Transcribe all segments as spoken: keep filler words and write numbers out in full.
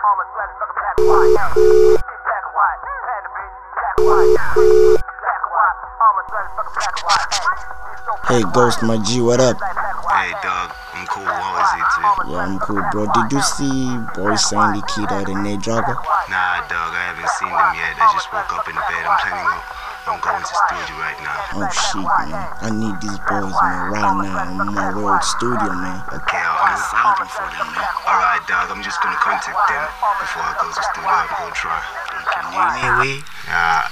Hey Ghost, my G, what up? Hey dog, I'm cool, how is it too? Yeah, I'm cool, bro. Did you see Boy Sandy, Kida, and Nate Jogger? Nah dog, I haven't seen them yet. I just woke up in the bed. I'm planning on I'm going to studio right now. Oh shit, man. I need these boys, man, right now. I'm on my way to the studio, man. Okay, I'm sounding for them, man. Alright dog, I'm just gonna contact them before I go to studio. I'm gonna try. Can you hear me? Ah.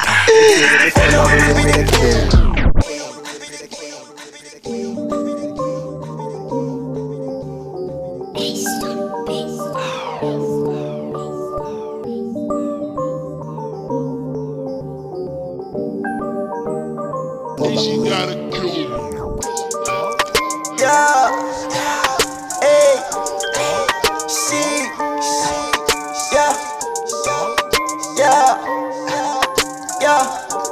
She gotta kill me. Yeah, hey, she, yeah, yeah, yeah,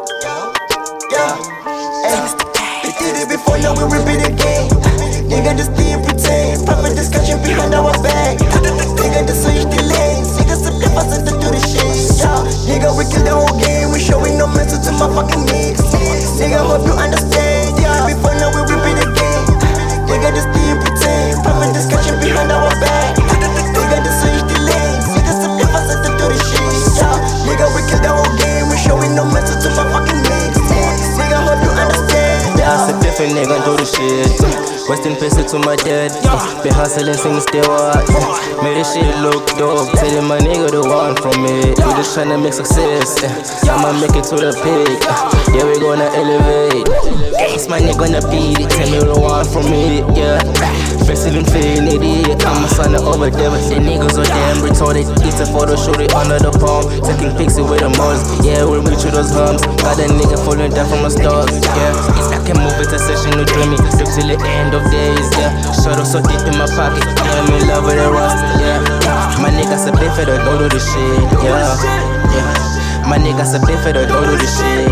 yeah, hey. We did it before, now we repeat again. Nigga, just still pretend. Proper discussion behind our back. Nigga, just switch the lanes. Nigga, simply fast to do the shit. Yeah, nigga, we kill the whole game. We showing no message to my fucking niggas. Nigga, hope you understand, yeah. Before now we repeat again. Nigga, just still pretend. Proper discussion behind our back. Nigga, just switch the lanes. Nigga, simply fast to do the shit, yeah. Nigga, we kill the whole game. We showing no message to my fucking niggas. Nigga, hope you understand, yeah. That's a different nigga do the shit. Western pistol to my dad. Been hustling since still hard. Made this shit look dope. Telling my nigga the one from it. We just tryna make success. I'ma make it to the peak. Yeah, we gonna elevate. It's my nigga gonna beat it. Tell me the one from it. Yeah. Facing infinity. I'm a son of over there. The niggas are damn retarded. It's a photo shoot it under the palm. Taking pics with the malls. Yeah, we'll reach those hums. Got a nigga falling down from a stars. Yeah. It's like a movie, it's a session with dreaming. Look till the end of days, yeah. Shut up so deep in my pocket. Yeah, I'm in love with the rust, yeah. My niggas a bit for the go to the shit, yeah. Yeah. My niggas a bit for the go to the shit,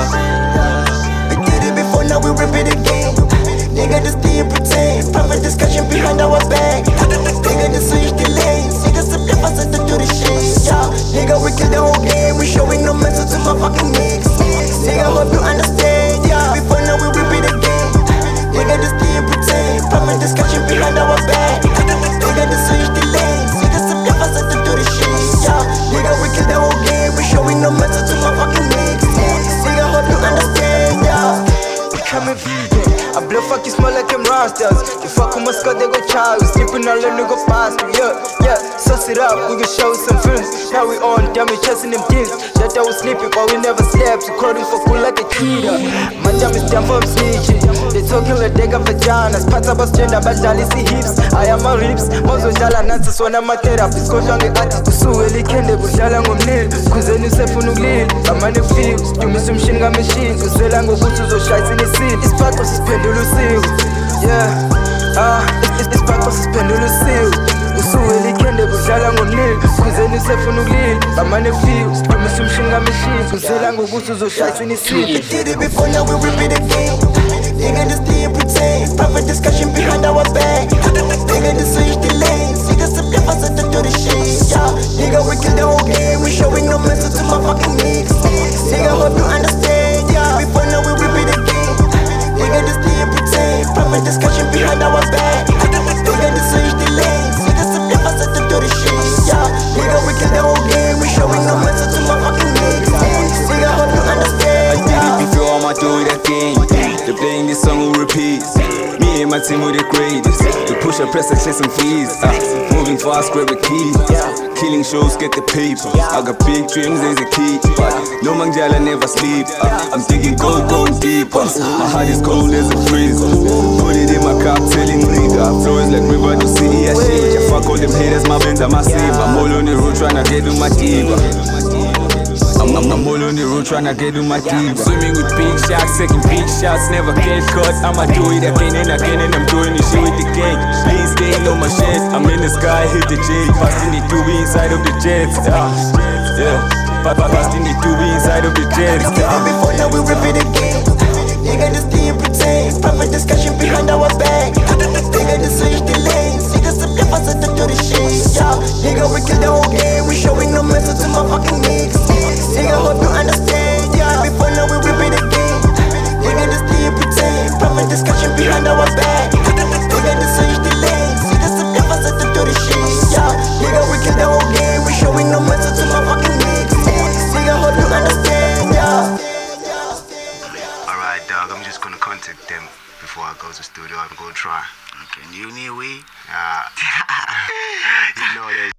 yeah. We did it before, now we repeat again. Nigga, just still pretend. Proper discussion behind our back. Nigga, just switch the lanes. Nigga, simply fast to do the shit, yeah. Nigga, we kill the whole game. We showing no message to my fucking niggas. Nigga, hope you understand, yeah. Before now we repeat again. Nigga, just still pretend. Proper discussion behind our back. Nigga, just switch the lanes. Nigga, simply fast to do the shit, yeah. Nigga, we kill the whole game. We showing no message to my fucking niggas. Nigga, hope you understand, yeah. Become a vegan. I blow fuck you smell like them rosters. You fuck with my skull, they go child. Sleeping all the nigga past me, yeah, yeah. Suss it up, we can show some films. Now we on, damn, we chasing them things. That I was sleeping, but we never slept. We crawling for cool like a cheetah. My jam is damn for snitching. They talking like they got vaginas. Pants up a gender, but jolly see hips. I am my ribs. Mozo jala nansi swana my therapist. Kodwa nge-ati kusuweli kende budlala ngomlilo. Kuzeni usefuna ukulila, amane feel. Dumisa umshini kamachine. Uzela ngokuthi uzoshayisa inisini. Isiphaxo sisiphendula usiku. Yeah, ah, isiphaxo sisiphendula usiku. Usuweli kende budlala ngomlilo. Kuzeni usefuna ukulila, amane feel. Dumisa umshini kamachine. Uzela ngokuthi uzoshayisa inisini. We did it before, now we repeat again. Nigga, just still pretend. Proper discussion behind our back. Nigga, just switch the lanes. Nigga, simply fast to do the shit, yeah. Nigga, we kill the whole game. We showing no message to my fucking niggas. Nigga, hope you understand, yeah. Before now we repeat again. Nigga, just still pretend. Proper discussion behind our back. Nigga, just switch the lanes. Nigga, simply fast to do the shit, yeah. Nigga, we kill the whole game. We showing no message to my fucking niggas. Nigga, hope you understand, yeah. I did it before, I'ma do it again. They're playing this song on repeat. Me and my team were the greatest. We push and press and chase some fees. Uh, moving fast, grab the keys. Killing shows, get the paper. I got big dreams, there's a key. But no manjala never sleep. Uh, I'm digging gold, going deeper. My heart is cold as a freezer. Put it in my cup, telling nigga. Flows like river to city, I shake. I fuck all them haters, my friends are massive. I'm all on the road trying to get to my diva. I'm, I'm, I'm all on the road tryna get to my diva. Swimming with big shots, taking big shots, never get caught. I'ma do it again and again, and I'm doing this shit with the gang. Please stay on my shit. I'm in the sky, hit the jet. Passing the two inside of the jets. Yeah, yeah. Passing the two inside of the jets. Yeah. Before now we repeat again. Nigga, just still pretend. Proper discussion behind our back. Nigga, just switch the lanes. Nigga, simply fast to do the shit. Yeah, nigga, we kill the whole game. We showing no mercy to my fucking niggas. Nigga, hope you understand. Yeah, before now we repeat again. Nigga, just still pretend. Proper discussion behind our back. Nigga, just switch the lanes. See the stuff I said to do the shit. Yeah, nigga, we kill the whole game. We showing no mercy to my fucking niggas. Nigga, hope you understand. Yeah. Alright, dog, I'm just gonna contact them before I go to the studio. I'm gonna try. Okay, you need we? Ah, you know that.